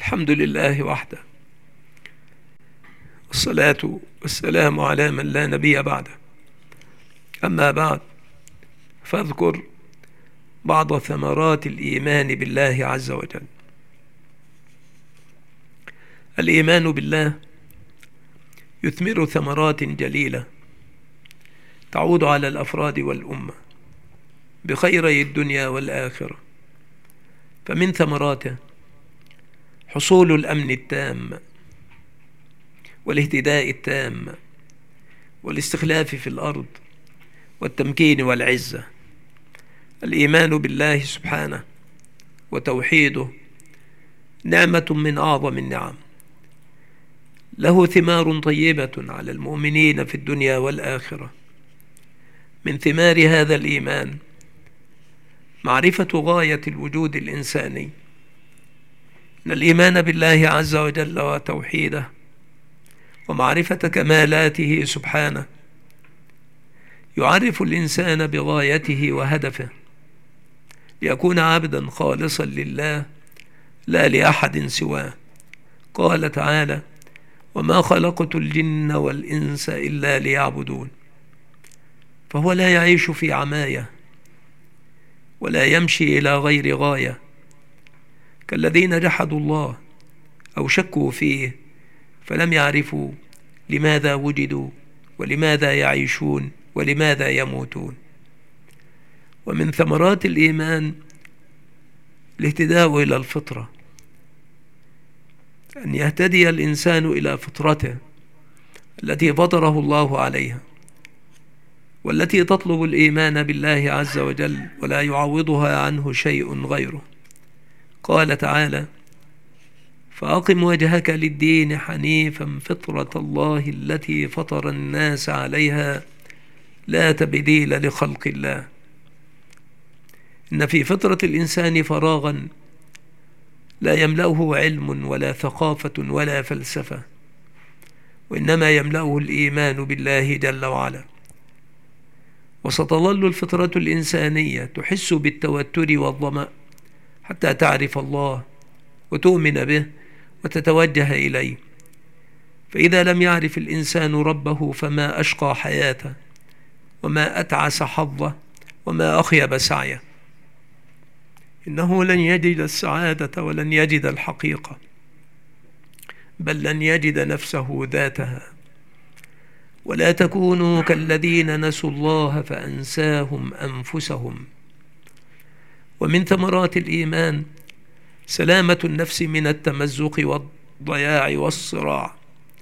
الحمد لله وحده، والصلاة والسلام على من لا نبي بعده. أما بعد، فاذكر بعض ثمرات الإيمان بالله عز وجل. الإيمان بالله يثمر ثمرات جليلة تعود على الأفراد والأمة بخيري الدنيا والآخرة. فمن ثمراته حصول الأمن التام والاهتداء التام والاستخلاف في الأرض والتمكين والعزة. الإيمان بالله سبحانه وتوحيده نعمة من أعظم النعم، له ثمار طيبة على المؤمنين في الدنيا والآخرة. من ثمار هذا الإيمان معرفة غاية الوجود الإنساني، أن الإيمان بالله عز وجل وتوحيده ومعرفة كمالاته سبحانه يعرف الإنسان بغايته وهدفه، ليكون عبدا خالصا لله لا لأحد سواه. قال تعالى: وما خلقت الجن والإنس إلا ليعبدون. فهو لا يعيش في عماية ولا يمشي إلى غير غاية كالذين جحدوا الله أو شكوا فيه فلم يعرفوا لماذا وجدوا ولماذا يعيشون ولماذا يموتون. ومن ثمرات الإيمان الاهتداء إلى الفطرة، أن يهتدي الإنسان إلى فطرته التي فطره الله عليها، والتي تطلب الإيمان بالله عز وجل ولا يعوضها عنه شيء غيره. قال تعالى: فأقم وجهك للدين حنيفا فطرة الله التي فطر الناس عليها لا تبديل لخلق الله. إن في فطرة الإنسان فراغا لا يملأه علم ولا ثقافة ولا فلسفة، وإنما يملأه الإيمان بالله جل وعلا. وستظل الفطرة الإنسانية تحس بالتوتر والظمأ حتى تعرف الله وتؤمن به وتتوجه إليه. فإذا لم يعرف الإنسان ربه فما أشقى حياته وما أتعس حظه وما أخيب سعيه. إنه لن يجد السعادة ولن يجد الحقيقة، بل لن يجد نفسه ذاتها. ولا تكونوا كالذين نسوا الله فأنساهم أنفسهم. ومن ثمرات الإيمان سلامة النفس من التمزق والضياع والصراع.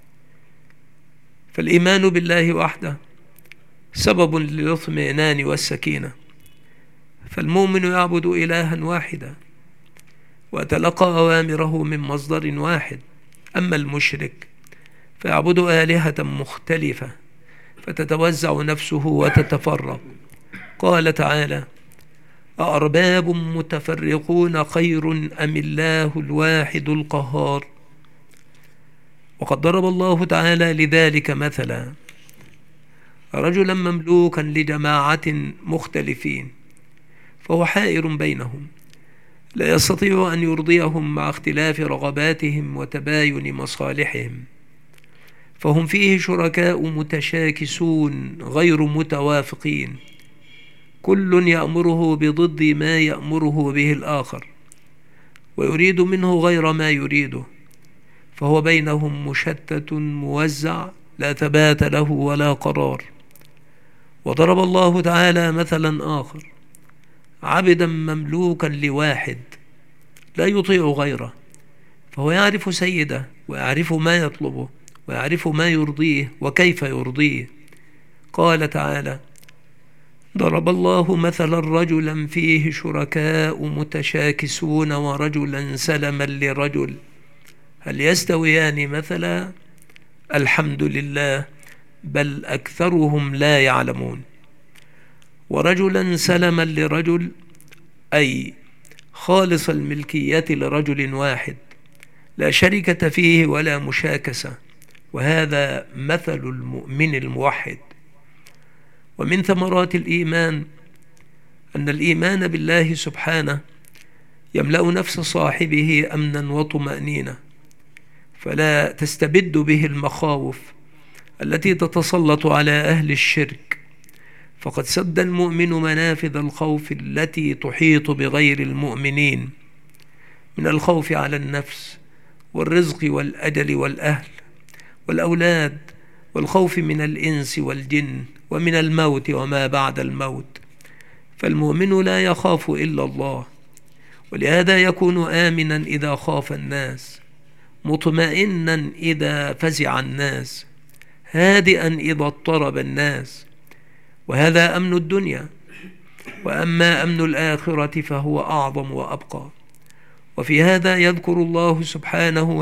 فالإيمان بالله وحده سبب للاطمئنان والسكينة. فالمؤمن يعبد إلها واحدا ويتلقى أوامره من مصدر واحد. أما المشرك فيعبد آلهة مختلفة فتتوزع نفسه وتتفرق. قال تعالى: أأرباب متفرقون خير أم الله الواحد القهار. وقد ضرب الله تعالى لذلك مثلا: رجلا مملوكا لجماعة مختلفين فهو حائر بينهم، لا يستطيع أن يرضيهم مع اختلاف رغباتهم وتباين مصالحهم، فهم فيه شركاء متشاكسون غير متوافقين، كل يأمره بضد ما يأمره به الآخر ويريد منه غير ما يريده، فهو بينهم مشتت موزع لا ثبات له ولا قرار. وضرب الله تعالى مثلا آخر: عبدا مملوكا لواحد لا يطيع غيره، فهو يعرف سيده ويعرف ما يطلبه ويعرف ما يرضيه وكيف يرضيه. قال تعالى: ضرب الله مثلا رجلا فيه شركاء متشاكسون ورجلا سلما لرجل هل يستويان مثلا الحمد لله بل أكثرهم لا يعلمون. ورجلا سلما لرجل أي خالص الملكية لرجل واحد لا شركة فيه ولا مشاكسة، وهذا مثل المؤمن الموحد. ومن ثمرات الإيمان أن الإيمان بالله سبحانه يملأ نفس صاحبه أمنا وطمأنينة، فلا تستبد به المخاوف التي تتسلط على أهل الشرك، فقد سد المؤمن منافذ الخوف التي تحيط بغير المؤمنين من الخوف على النفس والرزق والأجل والأهل والأولاد، والخوف من الإنس والجن، ومن الموت وما بعد الموت. فالمؤمن لا يخاف إلا الله، ولهذا يكون آمنا إذا خاف الناس، مطمئنا إذا فزع الناس، هادئا إذا اضطرب الناس. وهذا أمن الدنيا. وأما أمن الآخرة فهو أعظم وأبقى. وفي هذا يذكر الله سبحانه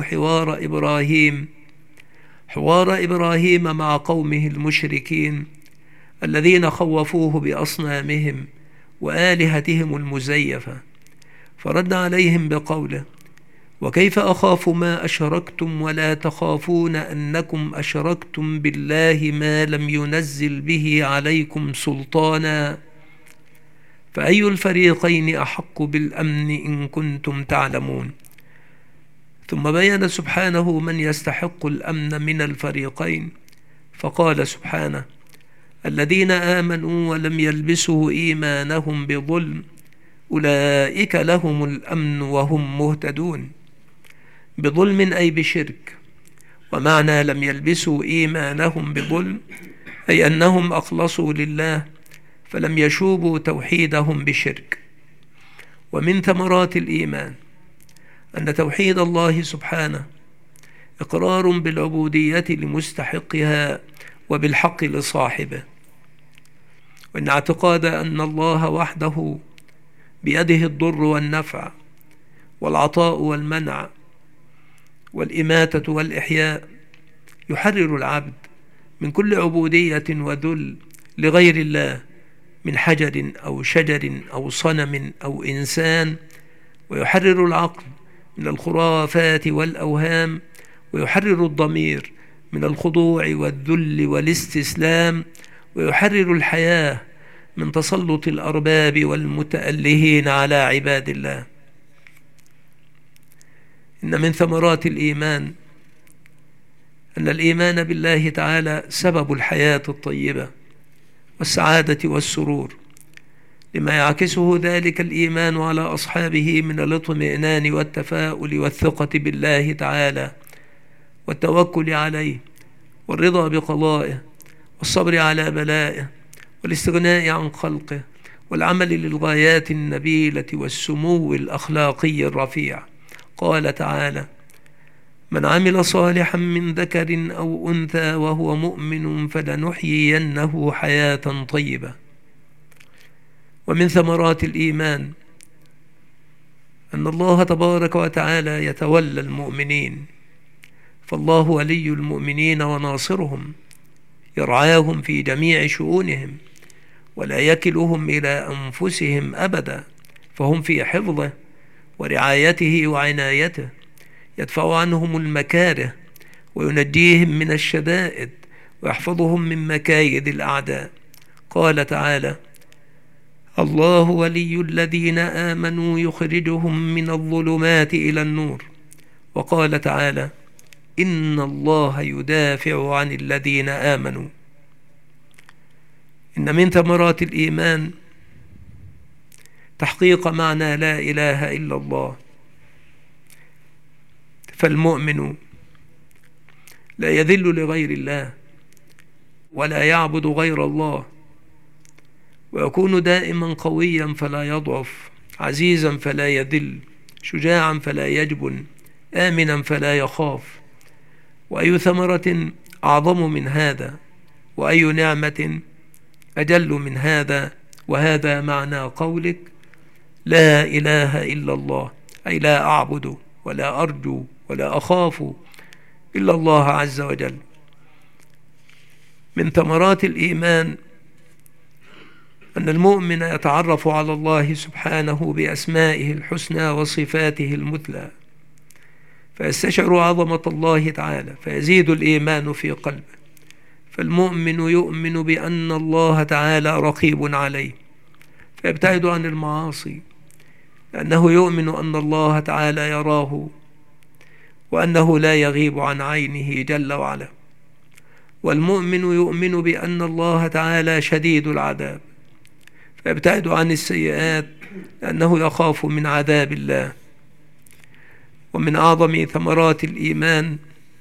حوار إبراهيم مع قومه المشركين الذين خوفوه بأصنامهم وآلهتهم المزيفة، فرد عليهم بقوله: وكيف أخاف ما أشركتم ولا تخافون أنكم أشركتم بالله ما لم ينزل به عليكم سلطانا، فأي الفريقين أحق بالأمن إن كنتم تعلمون. ثم بين سبحانه من يستحق الأمن من الفريقين، فقال سبحانه: الذين آمنوا ولم يلبسوا إيمانهم بظلم أولئك لهم الأمن وهم مهتدون. بظلم أي بشرك. ومعنى لم يلبسوا إيمانهم بظلم أي أنهم أخلصوا لله فلم يشوبوا توحيدهم بشرك. ومن ثمرات الإيمان أن توحيد الله سبحانه إقرار بالعبودية لمستحقها وبالحق لصاحبه، وأن اعتقاد أن الله وحده بيده الضر والنفع والعطاء والمنع والإماتة والإحياء يحرر العبد من كل عبودية وذل لغير الله من حجر أو شجر أو صنم أو إنسان، ويحرر العقل من الخرافات والأوهام، ويحرر الضمير من الخضوع والذل والاستسلام، ويحرر الحياة من تسلط الأرباب والمتألهين على عباد الله. إن من ثمرات الإيمان أن الإيمان بالله تعالى سبب الحياة الطيبة والسعادة والسرور، لما يعكسه ذلك الإيمان على أصحابه من الاطمئنان والتفاؤل والثقة بالله تعالى والتوكل عليه والرضا بقضائه والصبر على بلائه والاستغناء عن خلقه والعمل للغايات النبيلة والسمو الأخلاقي الرفيع. قال تعالى: من عمل صالحا من ذكر أو أنثى وهو مؤمن فلنحيينه حياة طيبة. ومن ثمرات الإيمان أن الله تبارك وتعالى يتولى المؤمنين، فالله ولي المؤمنين وناصرهم، يرعاهم في جميع شؤونهم ولا يكلهم إلى أنفسهم أبدا، فهم في حفظه ورعايته وعنايته، يدفع عنهم المكاره وينجيهم من الشدائد ويحفظهم من مكايد الأعداء. قال تعالى: الله ولي الذين آمنوا يخرجهم من الظلمات إلى النور. وقال تعالى: إن الله يدافع عن الذين آمنوا. إن من ثمرات الإيمان تحقيق معنى لا إله إلا الله، فالمؤمن لا يذل لغير الله ولا يعبد غير الله، ويكون دائما قويا فلا يضعف، عزيزا فلا يذل، شجاعا فلا يجبن، آمنا فلا يخاف. وأي ثمرة أعظم من هذا، وأي نعمة أجل من هذا. وهذا معنى قولك: لا إله إلا الله، أي لا أعبد ولا أرجو ولا أخاف إلا الله عز وجل. من ثمرات الإيمان أن المؤمن يتعرف على الله سبحانه بأسمائه الحسنى وصفاته المثلى، فيستشعر عظمة الله تعالى فيزيد الإيمان في قلبه. فالمؤمن يؤمن بأن الله تعالى رقيب عليه فيبتعد عن المعاصي، لأنه يؤمن أن الله تعالى يراه وأنه لا يغيب عن عينه جل وعلا. والمؤمن يؤمن بأن الله تعالى شديد العذاب فيبتعد عن السيئات لأنه يخاف من عذاب الله. ومن أعظم ثمرات الإيمان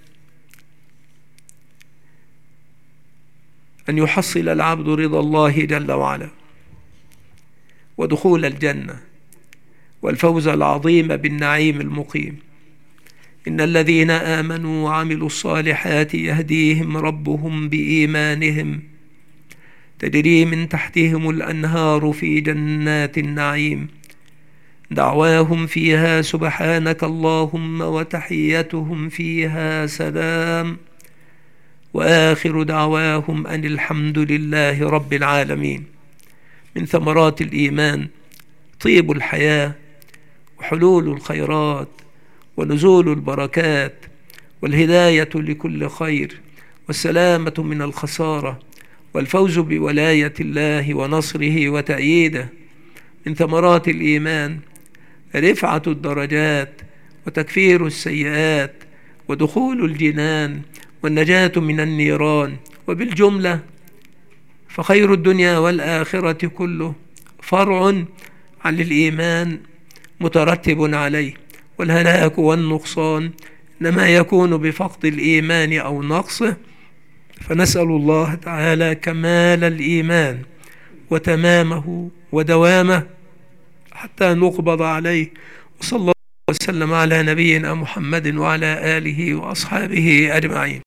أن يحصل العبد رضا الله جل وعلا ودخول الجنة والفوز العظيم بالنعيم المقيم. إن الذين آمنوا وعملوا الصالحات يهديهم ربهم بإيمانهم تجري من تحتهم الأنهار في جنات النعيم دعواهم فيها سبحانك اللهم وتحيتهم فيها سلام وآخر دعواهم أن الحمد لله رب العالمين. من ثمرات الإيمان طيب الحياة وحلول الخيرات ونزول البركات والهداية لكل خير والسلامة من الخسارة والفوز بولاية الله ونصره وتأييده. من ثمرات الإيمان رفعة الدرجات وتكفير السيئات ودخول الجنان والنجاة من النيران. وبالجملة فخير الدنيا والآخرة كله فرع عن الإيمان مترتب عليه، والهلاك والنقصان إنما يكون بفقد الإيمان أو نقصه. فنسأل الله تعالى كمال الإيمان وتمامه ودوامه حتى نقبض عليه. وصلى الله وسلم على نبينا محمد وعلى آله وأصحابه أجمعين.